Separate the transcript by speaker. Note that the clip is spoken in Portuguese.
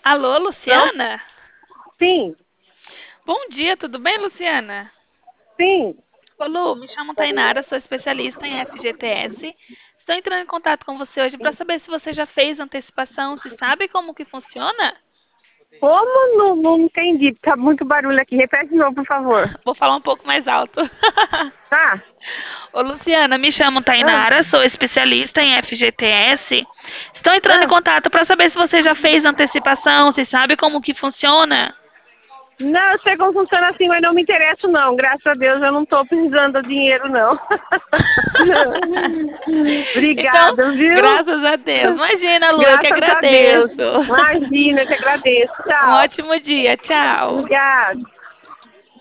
Speaker 1: Alô,
Speaker 2: Não?
Speaker 1: Luciana?
Speaker 2: Sim,
Speaker 1: Bom dia, tudo bem, Luciana?
Speaker 2: sim.
Speaker 1: Ô, Lu, me chamo Tainara, sou especialista em FGTS. Estou entrando em contato com você hoje para saber se você já fez antecipação, se sabe como que funciona?
Speaker 2: Como não entendi? Tá muito barulho aqui. Repete de novo, por favor.
Speaker 1: Vou falar um pouco mais alto.
Speaker 2: Tá?
Speaker 1: Ô, Luciana, me chamo
Speaker 2: Ah,
Speaker 1: Tainara, sou especialista em FGTS. Estou entrando em
Speaker 2: ah.
Speaker 1: contato para saber se você já fez antecipação, se sabe como que funciona.
Speaker 2: Não, eu sei como funciona assim, mas não me interesso não. Graças a Deus eu não tô precisando de dinheiro, não.
Speaker 1: Então,
Speaker 2: Obrigada, viu?
Speaker 1: graças a Deus. Imagina, Lu, eu que
Speaker 2: Graças a Deus.
Speaker 1: agradeço.
Speaker 2: Imagina, eu te agradeço.
Speaker 1: Um
Speaker 2: Tchau.
Speaker 1: ótimo dia. Tchau.
Speaker 2: Obrigada.